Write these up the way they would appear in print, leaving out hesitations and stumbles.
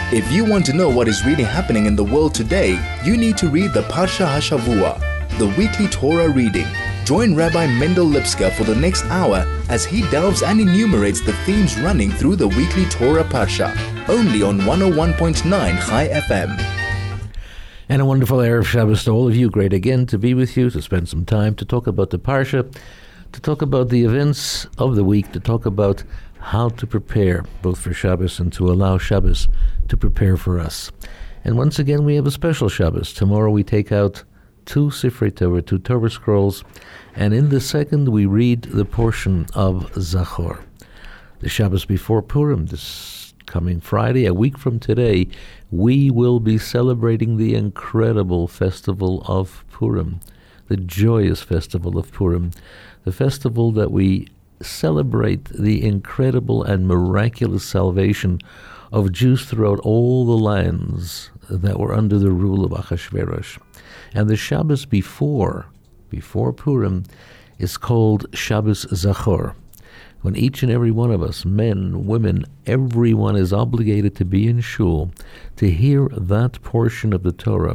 If you want to know what is really happening in the world today, you need to read the Parsha HaShavua, the weekly Torah reading. Join Rabbi Mendel Lipska for the next hour as he delves and enumerates the themes running through the weekly Torah Parsha, only on 101.9 Chai FM. And a wonderful Erev Shabbos to all of you. Great again to be with you, to spend some time to talk about the Parsha, to talk about the events of the week, to talk about how to prepare both for Shabbos and to allow Shabbos to prepare for us. And once again, we have a special Shabbos. Tomorrow we take out 2 Sifrei Torah, 2 Torah scrolls, and in the second we read the portion of Zachor. The Shabbos before Purim, this coming Friday, a week from today, we will be celebrating the incredible festival of Purim, the joyous festival of Purim, the festival that we celebrate the incredible and miraculous salvation of Jews throughout all the lands that were under the rule of Achashverosh. And the Shabbos before Purim is called Shabbos Zachor, when each and every one of us, men, women, everyone is obligated to be in shul to hear that portion of the Torah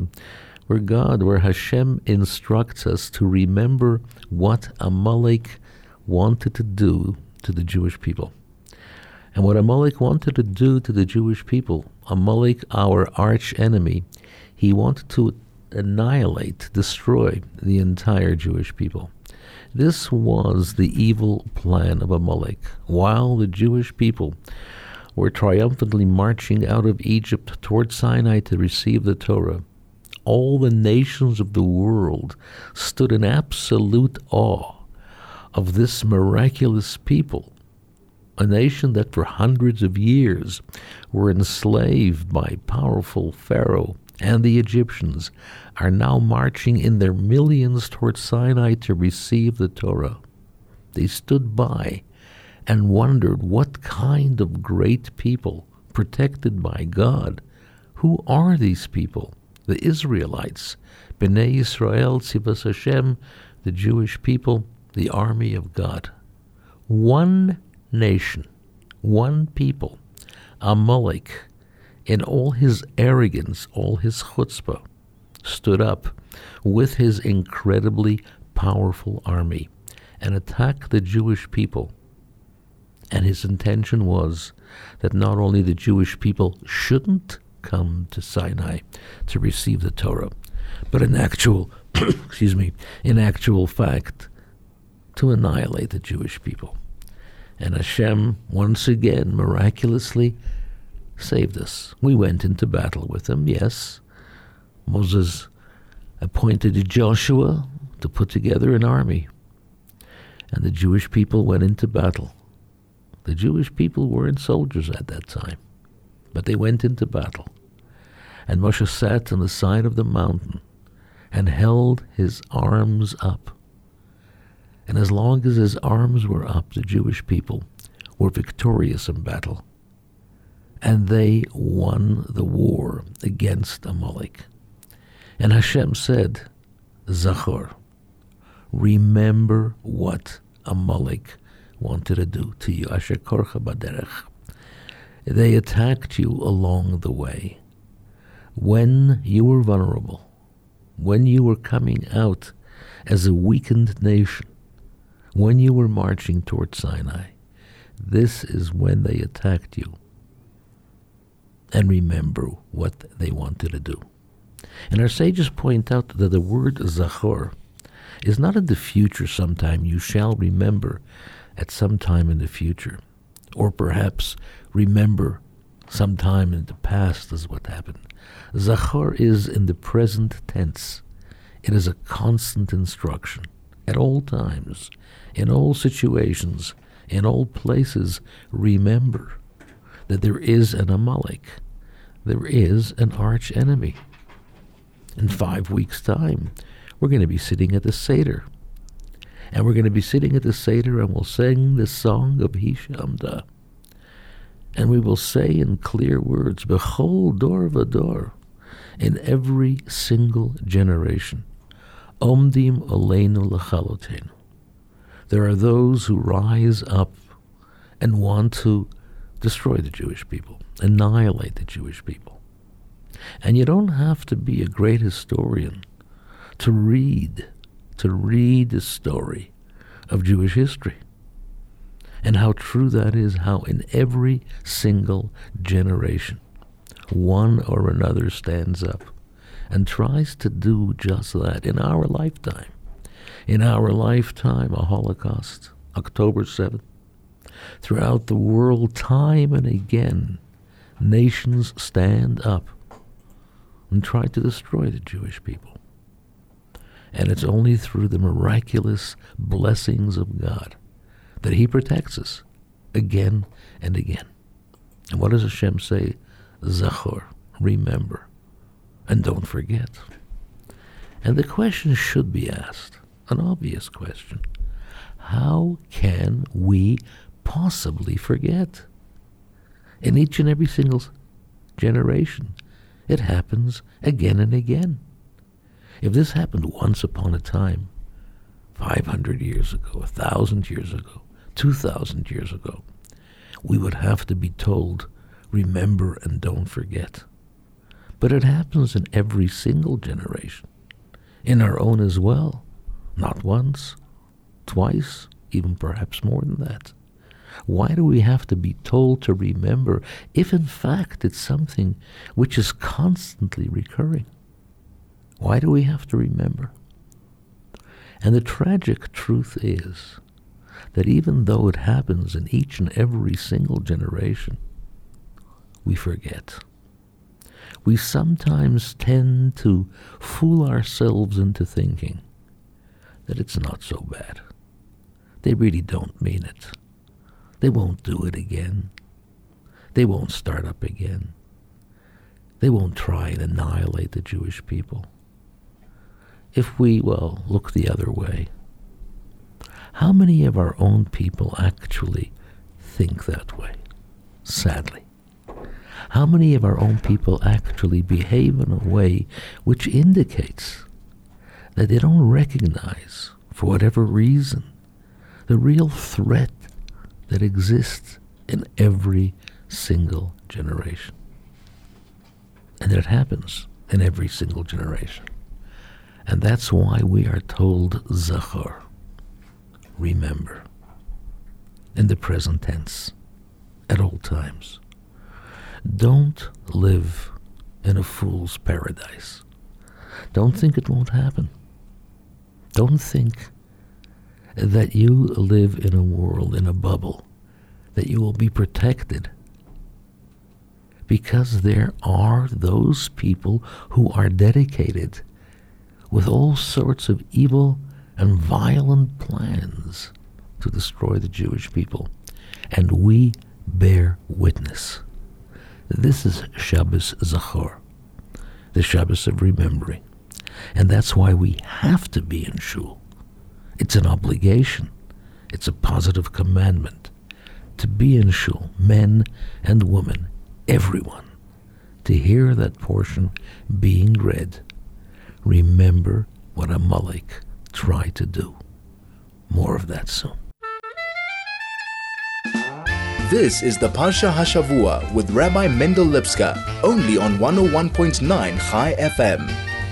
where Hashem instructs us to remember what Amalek wanted to do to the Jewish people. And what Amalek wanted to do to the Jewish people, Amalek, our arch enemy, he wanted to annihilate, destroy the entire Jewish people. This was the evil plan of Amalek. While the Jewish people were triumphantly marching out of Egypt toward Sinai to receive the Torah, all the nations of the world stood in absolute awe of this miraculous people, a nation that for hundreds of years were enslaved by powerful Pharaoh and the Egyptians, are now marching in their millions towards Sinai to receive the Torah. They stood by and wondered, what kind of great people, protected by God. Who are these people? The Israelites, Bnei Yisrael, Tzivas Hashem, the Jewish people, the army of God. One nation, one people, Amalek, in all his arrogance, all his chutzpah, stood up with his incredibly powerful army and attacked the Jewish people. And his intention was that not only the Jewish people shouldn't come to Sinai to receive the Torah, but in actual fact, to annihilate the Jewish people. And Hashem, once again, miraculously saved us. We went into battle with them, yes. Moses appointed Joshua to put together an army, and the Jewish people went into battle. The Jewish people weren't soldiers at that time, but they went into battle. And Moshe sat on the side of the mountain and held his arms up. And as long as his arms were up, the Jewish people were victorious in battle. And they won the war against Amalek. And Hashem said, Zachor, remember what Amalek wanted to do to you. Asher korcha baderech. They attacked you along the way. When you were vulnerable, when you were coming out as a weakened nation, when you were marching toward Sinai, this is when they attacked you. And remember what they wanted to do. And our sages point out that the word Zachor is not in the future sometime. You shall remember at some time in the future. Or perhaps remember sometime in the past is what happened. Zachor is in the present tense. It is a constant instruction. At all times, in all situations, in all places, remember that there is an Amalek. There is an arch enemy. In 5 weeks' time, we're going to be sitting at the Seder. And we're going to be sitting at the Seder and we'll sing the song of Hishamda. And we will say in clear words, Bechol dor vador, in every single generation, Omdim oleinu lachalotenu. There are those who rise up and want to destroy the Jewish people, annihilate the Jewish people. And you don't have to be a great historian to read the story of Jewish history and how true that is, how in every single generation one or another stands up and tries to do just that. In our lifetime, a Holocaust, October 7th, throughout the world, time and again, nations stand up and try to destroy the Jewish people. And it's only through the miraculous blessings of God that He protects us again and again. And what does Hashem say? Zachor, remember, and don't forget. And the question should be asked, an obvious question: how can we possibly forget? In each and every single generation, it happens again and again. If this happened once upon a time, 500 years ago, 1,000 years ago, 2,000 years ago, we would have to be told, remember and don't forget. But it happens in every single generation, in our own as well. Not once, twice, even perhaps more than that. Why do we have to be told to remember if in fact it's something which is constantly recurring? Why do we have to remember? And the tragic truth is that even though it happens in each and every single generation, we forget. We sometimes tend to fool ourselves into thinking that it's not so bad. They really don't mean it. They won't do it again. They won't start up again. They won't try and annihilate the Jewish people. If we, look the other way, how many of our own people actually think that way? Sadly. How many of our own people actually behave in a way which indicates that they don't recognize, for whatever reason, the real threat that exists in every single generation? And it happens in every single generation. And that's why we are told Zachor, remember, in the present tense, at all times. Don't live in a fool's paradise. Don't think it won't happen. Don't think that you live in a world, in a bubble, that you will be protected. Because there are those people who are dedicated with all sorts of evil and violent plans to destroy the Jewish people. And we bear witness. This is Shabbos Zachor, the Shabbos of remembering. And that's why we have to be in shul. It's an obligation. It's a positive commandment to be in shul, men and women, everyone, to hear that portion being read. Remember what Amalek tried to do. More of that soon. This is the Parsha Hashavua with Rabbi Mendel Lipska, only on 101.9 Chai FM.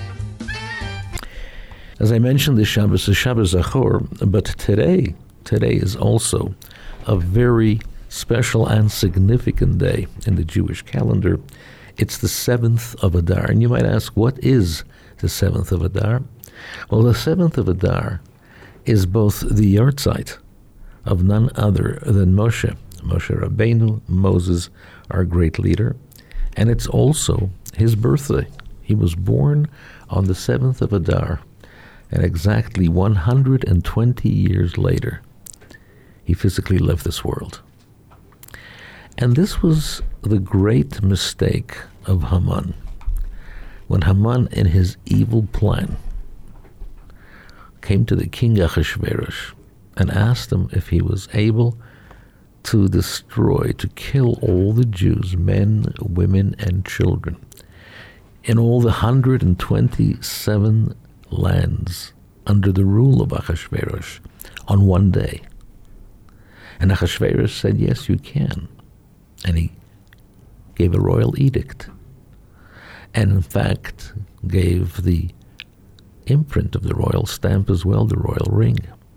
As I mentioned, the Shabbos is Shabbos Zachor, but today is also a very special and significant day in the Jewish calendar. It's the 7th of Adar. And you might ask, what is the 7th of Adar? Well, the 7th of Adar is both the yahrzeit of none other than Moshe Rabbeinu, Moses, our great leader, and it's also his birthday. He was born on the 7th of Adar, and exactly 120 years later, he physically left this world. And this was the great mistake of Haman. When Haman, in his evil plan, came to the king Achashverosh and asked him if he was able to destroy, to kill all the Jews, men, women, and children, in all the 127 lands under the rule of Achashverosh on one day. And Achashverosh said, yes, you can. And he gave a royal edict. And in fact, gave the imprint of the royal stamp as well, the royal ring.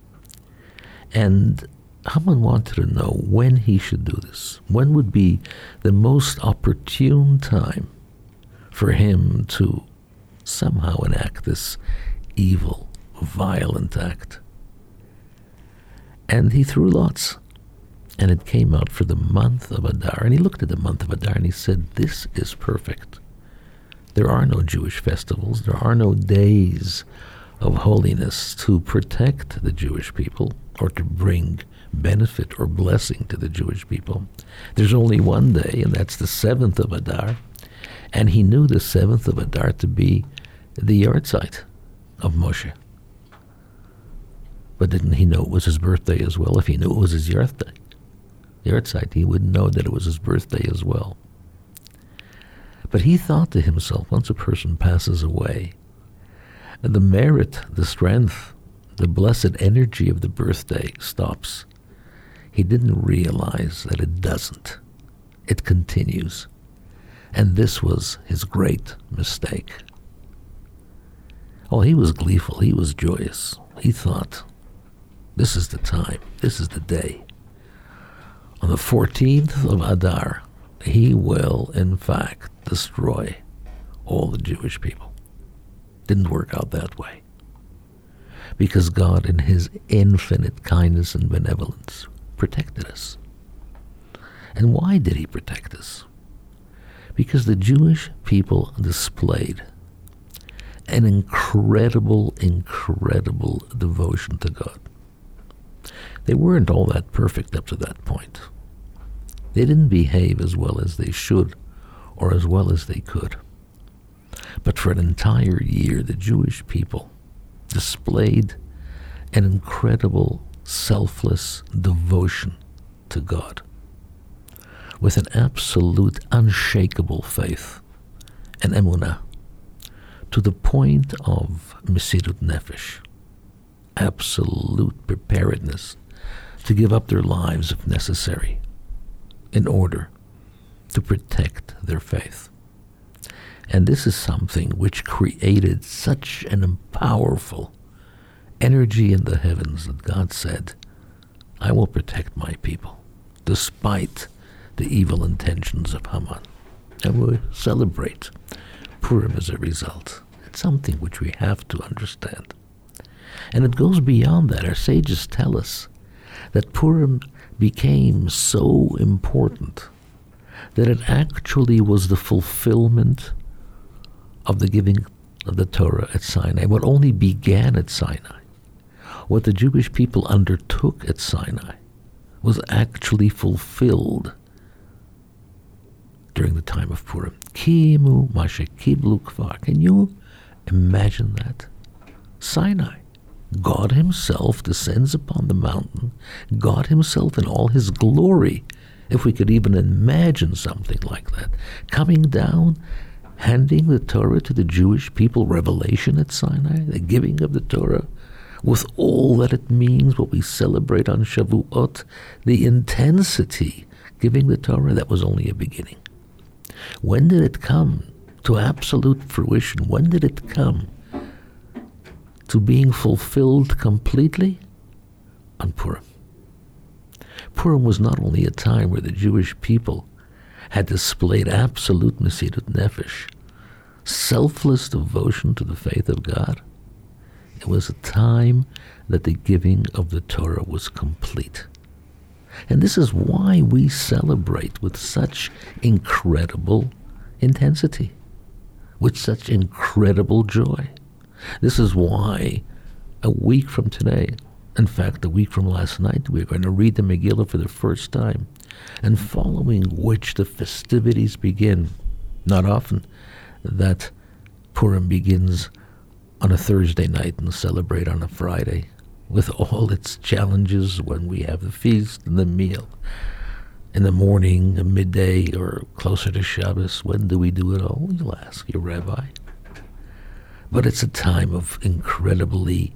And Haman wanted to know when he should do this. When would be the most opportune time for him to somehow enact this evil, violent act. And he threw lots. And it came out for the month of Adar. And he looked at the month of Adar and he said, this is perfect. There are no Jewish festivals. There are no days of holiness to protect the Jewish people or to bring benefit or blessing to the Jewish people. There's only one day, and that's the 7th of Adar. And he knew the 7th of Adar to be the yahrzeit of Moshe. But didn't he know it was his birthday as well? If he knew it was his yahrzeit, he would know that it was his birthday as well. But he thought to himself, once a person passes away, the merit, the strength, the blessed energy of the birthday stops. He didn't realize that it doesn't. It continues. And this was his great mistake. Oh, he was gleeful. He was joyous. He thought, this is the time. This is the day. On the 14th of Adar, he will, in fact, destroy all the Jewish people. Didn't work out that way. Because God, in his infinite kindness and benevolence, protected us. And why did he protect us? Because the Jewish people displayed an incredible devotion to God. They weren't all that perfect up to that point. They didn't behave as well as they should or as well as they could. But for an entire year, the Jewish people displayed an incredible, selfless devotion to God with an absolute, unshakable faith and emunah to the point of mesirut nefesh, absolute preparedness to give up their lives if necessary in order to protect their faith. And this is something which created such an powerful energy in the heavens that God said, I will protect my people, despite the evil intentions of Haman. And we celebrate Purim as a result. It's something which we have to understand. And it goes beyond that. Our sages tell us that Purim became so important that it actually was the fulfillment of the giving of the Torah at Sinai. What only began at Sinai, what the Jewish people undertook at Sinai, was actually fulfilled during the time of Purim. Kimu mashe kiblu kvar. Can you imagine that? Sinai. God himself descends upon the mountain, God himself in all his glory, if we could even imagine something like that, coming down, handing the Torah to the Jewish people, revelation at Sinai, the giving of the Torah, with all that it means, what we celebrate on Shavuot, the intensity, giving the Torah, that was only a beginning. When did it come to absolute fruition? When did it come to being fulfilled completely? On Purim. Purim was not only a time where the Jewish people had displayed absolute mesirut nefesh, selfless devotion to the faith of God. It was a time that the giving of the Torah was complete. And this is why we celebrate with such incredible intensity, with such incredible joy. This is why a week from today, in fact, a week from last night, we're going to read the Megillah for the first time, and following which the festivities begin. Not often that Purim begins on a Thursday night and celebrate on a Friday, with all its challenges when we have the feast and the meal. In the morning, midday, or closer to Shabbos, when do we do it all? You'll ask your rabbi. But it's a time of incredibly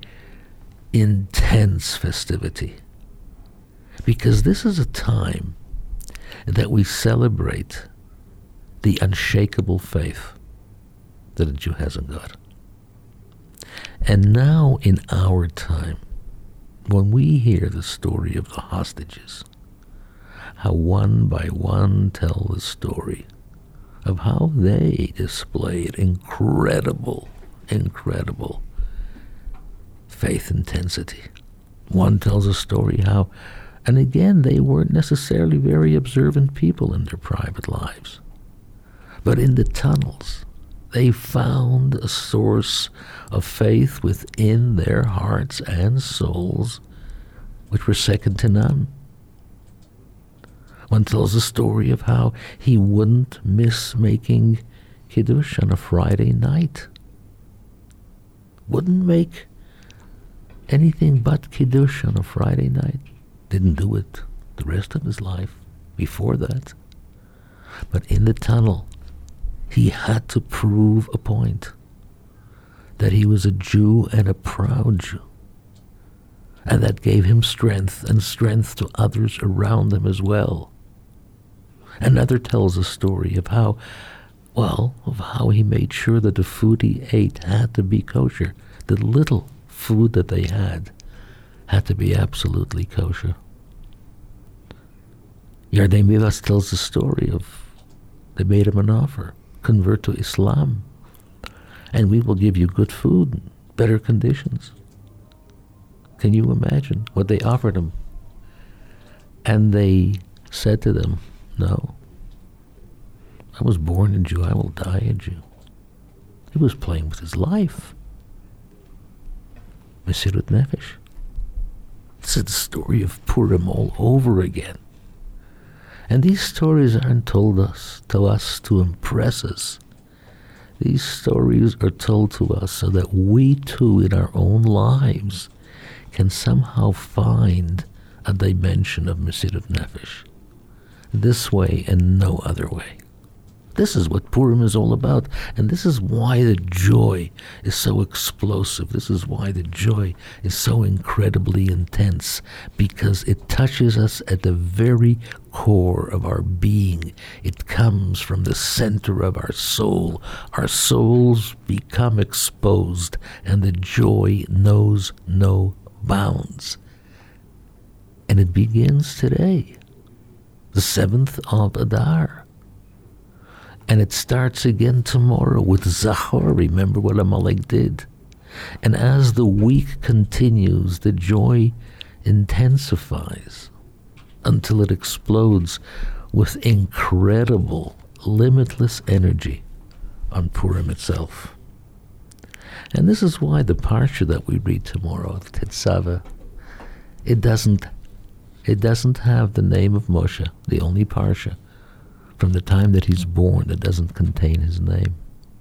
intense festivity. Because this is a time that we celebrate the unshakable faith that a Jew has in God. And now in our time, when we hear the story of the hostages, how one by one tell the story of how they displayed incredible faith intensity. One tells a story how, and again, they weren't necessarily very observant people in their private lives, but in the tunnels, they found a source of faith within their hearts and souls which were second to none. One tells a story of how he wouldn't miss making Kiddush on a Friday night. Wouldn't make anything but Kiddush on a Friday night. Didn't do it the rest of his life before that. But in the tunnel, he had to prove a point, that he was a Jew and a proud Jew. And that gave him strength, and strength to others around him as well. Another tells a story of how he made sure that the food he ate had to be kosher. The little food that they had to be absolutely kosher. Yardei Mivas tells the story of they made him an offer, convert to Islam, and we will give you good food, better conditions. Can you imagine what they offered him? And they said to them, no, I was born a Jew, I will die a Jew. He was playing with his life. Mesirut Nefesh. This is the story of Purim all over again. And these stories aren't told to us to impress us. These stories are told to us so that we too in our own lives can somehow find a dimension of Mesirut Nefesh. This way and no other way. This is what Purim is all about, and this is why the joy is so explosive. This is why the joy is so incredibly intense, because it touches us at the very core of our being. It comes from the center of our soul. Our souls become exposed, and the joy knows no bounds. And it begins today, the 7th of Adar. And it starts again tomorrow with Zachor. Remember what Amalek did. And as the week continues, the joy intensifies until it explodes with incredible, limitless energy on Purim itself. And this is why the parsha that we read tomorrow, of Tetzaveh, it doesn't have the name of Moshe, the only parsha from the time that he's born that doesn't contain his name.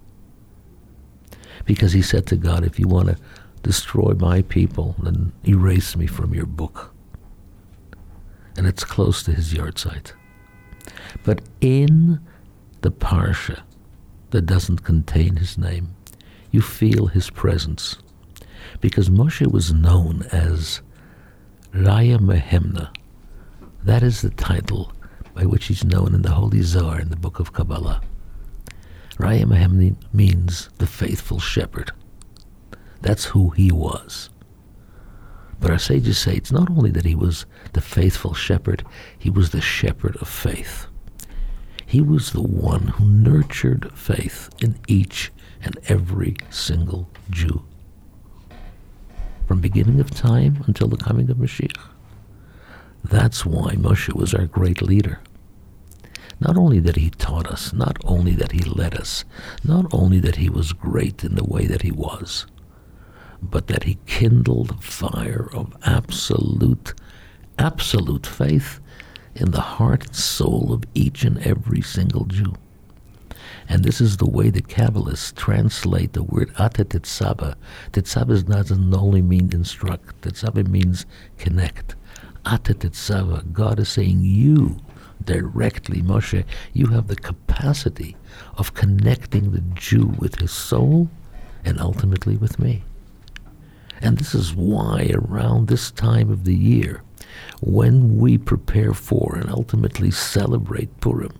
Because he said to God, if you want to destroy my people, then erase me from your book. And it's close to his yahrzeit. But in the parsha that doesn't contain his name, you feel his presence. Because Moshe was known as Raya Mehemna. That is the title by which he's known in the Holy Zohar in the book of Kabbalah. Raya Mehemna means the faithful shepherd. That's who he was. But our sages say it's not only that he was the faithful shepherd, he was the shepherd of faith. He was the one who nurtured faith in each and every single Jew, from beginning of time until the coming of Mashiach. That's why Moshe was our great leader. Not only that he taught us, not only that he led us, not only that he was great in the way that he was, but that he kindled a fire of absolute faith in the heart and soul of each and every single Jew. And this is the way the Kabbalists translate the word Ata Tetzaveh. Tetzaveh doesn't only mean instruct. Tetzaveh means connect. Ata Tetzaveh, God is saying, you directly, Moshe, you have the capacity of connecting the Jew with his soul and ultimately with me. And this is why around this time of the year, When we prepare for and ultimately celebrate Purim,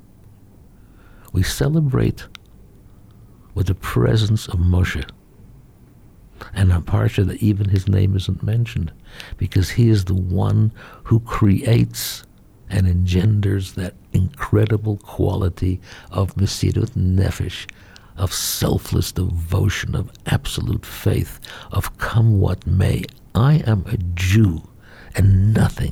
we celebrate with the presence of Moshe, and a parsha that even his name isn't mentioned, because he is the one who creates and engenders that incredible quality of Mesirut Nefesh, of selfless devotion, of absolute faith, of come what may. I am a Jew, and nothing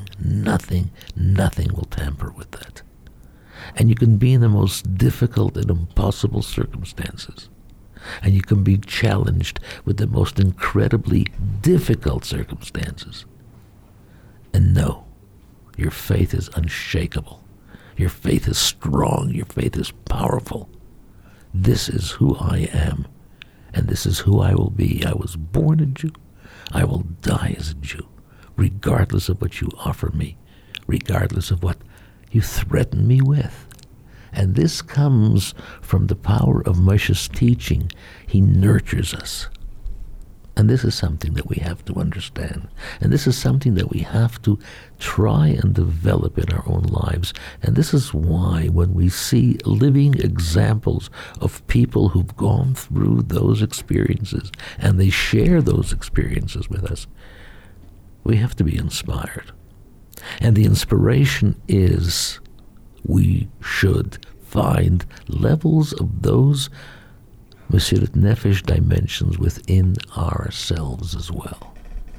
will tamper with that. And you can be in the most difficult and impossible circumstances, and you can be challenged with the most incredibly difficult circumstances. And no, your faith is unshakable. Your faith is strong. Your faith is powerful. This is who I am, and this is who I will be. I was born a Jew. I will die as a Jew, regardless of what you offer me, regardless of what you threaten me with. And this comes from the power of Moshe's teaching. He nurtures us. And this is something that we have to understand. And this is something that we have to try and develop in our own lives. And this is why when we see living examples of people who've gone through those experiences and they share those experiences with us, we have to be inspired. And the inspiration is we should find levels of those Mesirut Nefesh dimensions within ourselves as well.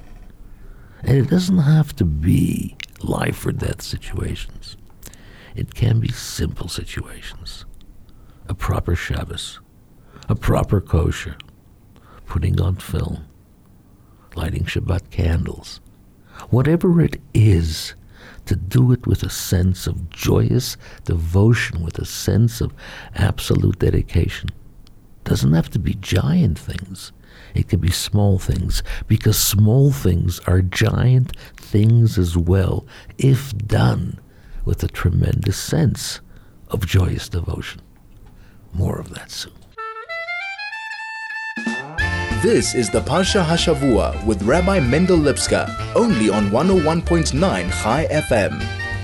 And it doesn't have to be life or death situations. It can be simple situations. A proper Shabbos, a proper kosher, putting on film, lighting Shabbat candles. Whatever it is, to do it with a sense of joyous devotion, with a sense of absolute dedication. Doesn't have to be giant things. It can be small things, because small things are giant things as well, if done with a tremendous sense of joyous devotion. More of that soon. This is the Parsha Hashavua with Rabbi Mendel Lipska, only on 101.9 Chai FM.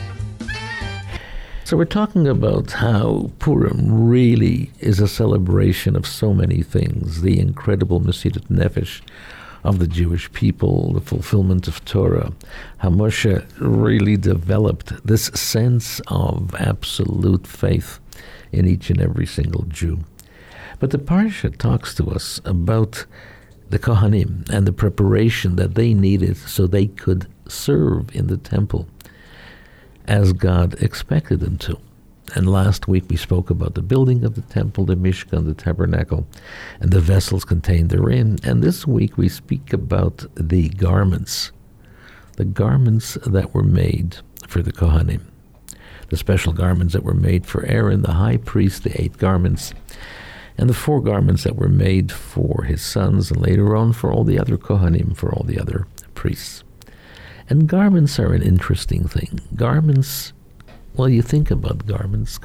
So we're talking about how Purim really is a celebration of so many things. The incredible Mesirut Nefesh of the Jewish people, the fulfillment of Torah, how Moshe really developed this sense of absolute faith in each and every single Jew. But the Parsha talks to us about the Kohanim and the preparation that they needed so they could serve in the temple as God expected them to. And last week we spoke about the building of the temple, the Mishkan, the tabernacle, and the vessels contained therein. And this week we speak about the garments that were made for the Kohanim, the special garments that were made for Aaron, the high priest, the 8 garments, and the 4 garments that were made for his sons, and later on for all the other Kohanim, for all the other priests. And garments are an interesting thing. Garments, well, you think about garments.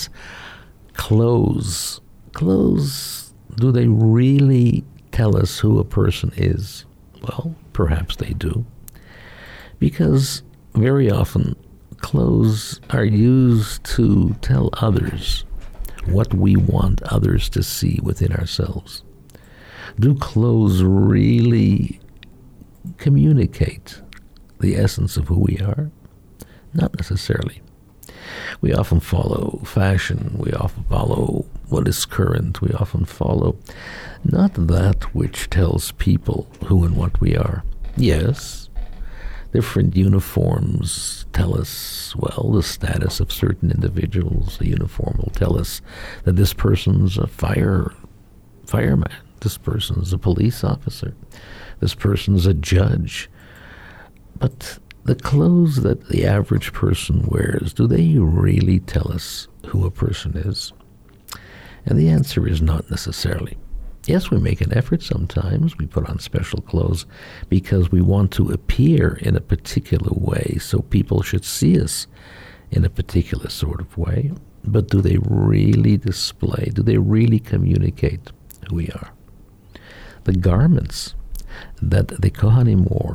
Clothes, do they really tell us who a person is? Well, perhaps they do. Because very often, clothes are used to tell others what we want others to see within ourselves. Do clothes really communicate the essence of who we are? Not necessarily. We often follow fashion. We often follow what is current. We often follow not that which tells people who and what we are. Yes, different uniforms tell us, well, the status of certain individuals. The uniform will tell us that this person's a fireman. This person's a police officer. This person's a judge. But the clothes that the average person wears, do they really tell us who a person is? And the answer is not necessarily. Yes, we make an effort sometimes. We put on special clothes because we want to appear in a particular way, so people should see us in a particular sort of way. But do they really display, do they really communicate who we are? The garments that the Kohanim wore,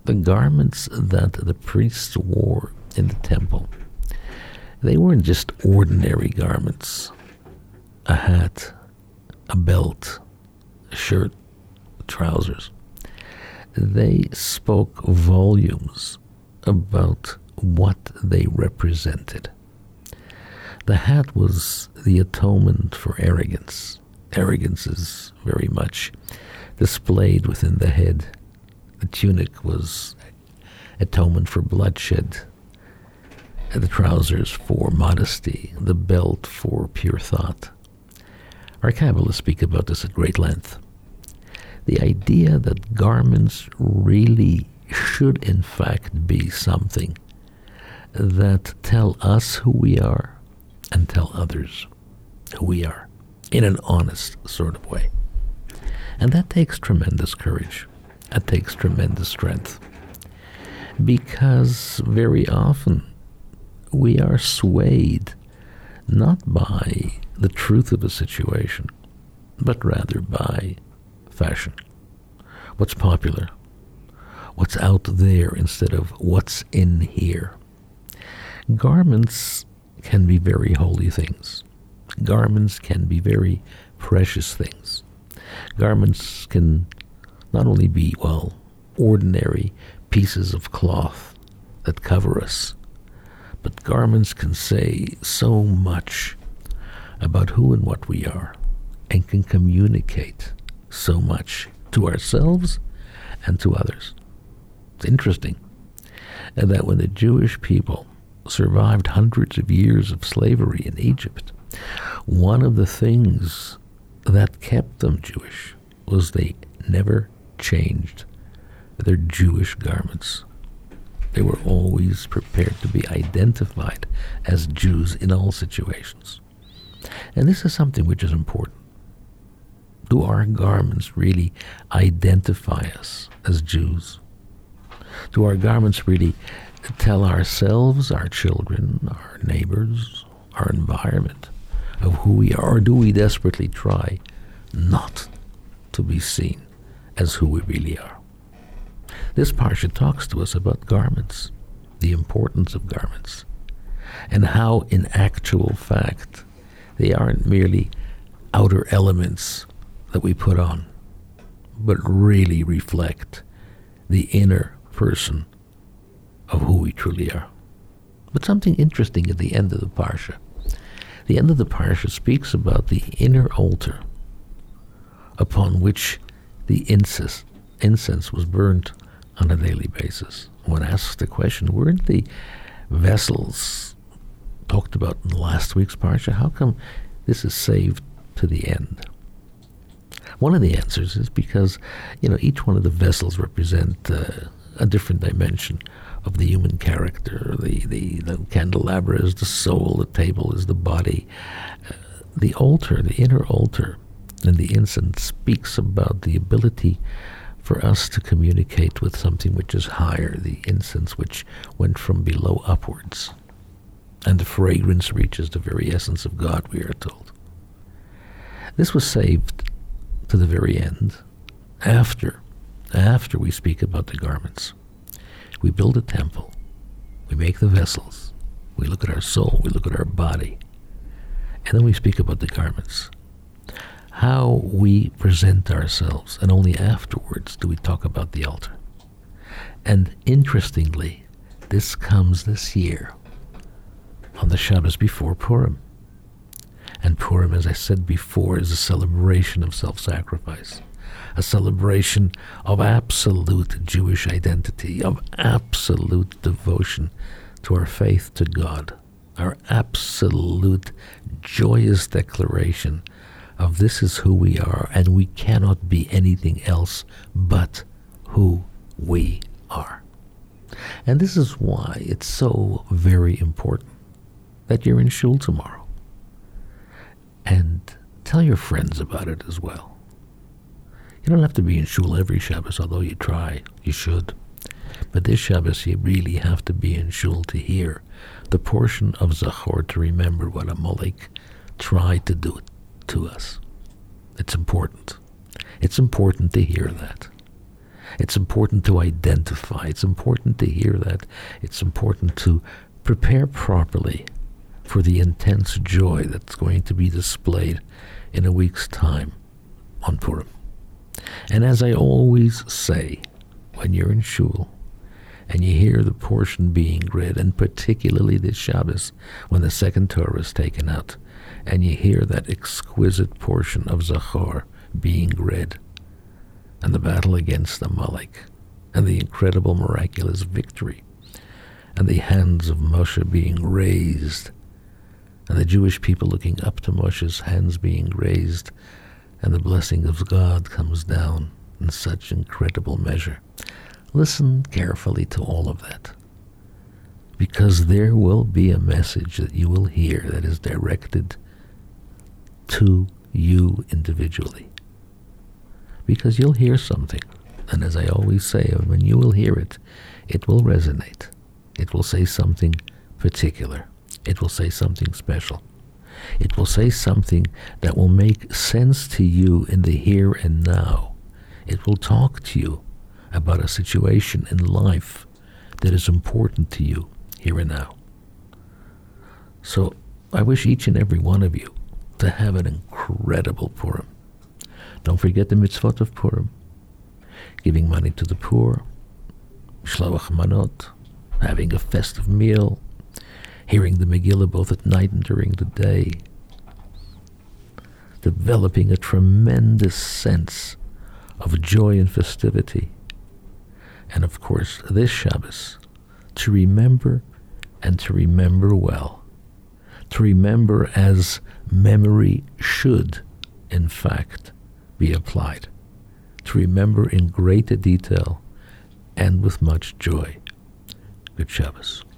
the garments that the priests wore in the temple, they weren't just ordinary garments. A hat, a belt, a shirt, trousers. They spoke volumes about what they represented. The hat was the atonement for arrogance. Arrogance is very much displayed within the head. The tunic was atonement for bloodshed. The trousers for modesty. The belt for pure thought. Our Kabbalists speak about this at great length. The idea that garments really should in fact be something that tell us who we are and tell others who we are in an honest sort of way. And that takes tremendous courage. That takes tremendous strength. Because very often we are swayed not by the truth of a situation, but rather by fashion. What's popular? What's out there instead of what's in here? Garments can be very holy things. Garments can be very precious things. Garments can not only be, ordinary pieces of cloth that cover us, but garments can say so much about who and what we are, and can communicate so much to ourselves and to others. It's interesting that when the Jewish people survived hundreds of years of slavery in Egypt, one of the things that kept them Jewish was they never changed their Jewish garments. They were always prepared to be identified as Jews in all situations. And this is something which is important. Do our garments really identify us as Jews? Do our garments really tell ourselves, our children, our neighbors, our environment of who we are? Or do we desperately try not to be seen as who we really are? This parsha talks to us about garments, the importance of garments, and how in actual fact they aren't merely outer elements that we put on, but really reflect the inner person of who we truly are. But something interesting at the end of the parsha. The end of the parsha speaks about the inner altar upon which the incense was burnt on a daily basis. One asks the question, weren't the vessels talked about in last week's parsha? How come this is saved to the end? One of the answers is because, each one of the vessels represent a different dimension of the human character. The candelabra is the soul, the table is the body. The altar, the inner altar, and the incense speaks about the ability for us to communicate with something which is higher, the incense which went from below upwards. And the fragrance reaches the very essence of God, we are told. This was saved to the very end, after we speak about the garments. We build a temple, we make the vessels, we look at our soul, we look at our body, and then we speak about the garments. How we present ourselves, and only afterwards do we talk about the altar. And interestingly, this comes this year on the Shabbos before Purim. And Purim, as I said before, is a celebration of self-sacrifice, a celebration of absolute Jewish identity, of absolute devotion to our faith to God, our absolute joyous declaration of this is who we are, and we cannot be anything else but who we are. And this is why it's so very important that you're in shul tomorrow. And tell your friends about it as well. You don't have to be in shul every Shabbos, although you try, you should. But this Shabbos you really have to be in shul to hear the portion of Zachor, to remember what Amalek tried to do to us. It's important. It's important to hear that. It's important to identify. It's important to hear that. It's important to prepare properly for the intense joy that's going to be displayed in a week's time on Purim. And as I always say, when you're in shul and you hear the portion being read, and particularly this Shabbos when the second Torah is taken out, and you hear that exquisite portion of Zachor being read, and the battle against Amalek, and the incredible miraculous victory, and the hands of Moshe being raised, and the Jewish people looking up to Moshe's hands being raised, and the blessing of God comes down in such incredible measure. Listen carefully to all of that, because there will be a message that you will hear that is directed to you individually. Because you'll hear something, and as I always say, when you will hear it, it will resonate. It will say something particular. It will say something special. It will say something that will make sense to you in the here and now. It will talk to you about a situation in life that is important to you here and now. So I wish each and every one of you to have an incredible Purim. Don't forget the mitzvot of Purim. Giving money to the poor, shloach manot, having a festive meal, hearing the Megillah both at night and during the day, developing a tremendous sense of joy and festivity. And of course, this Shabbos, to remember and to remember well, to remember as memory should, in fact, be applied, to remember in greater detail and with much joy. Good Shabbos.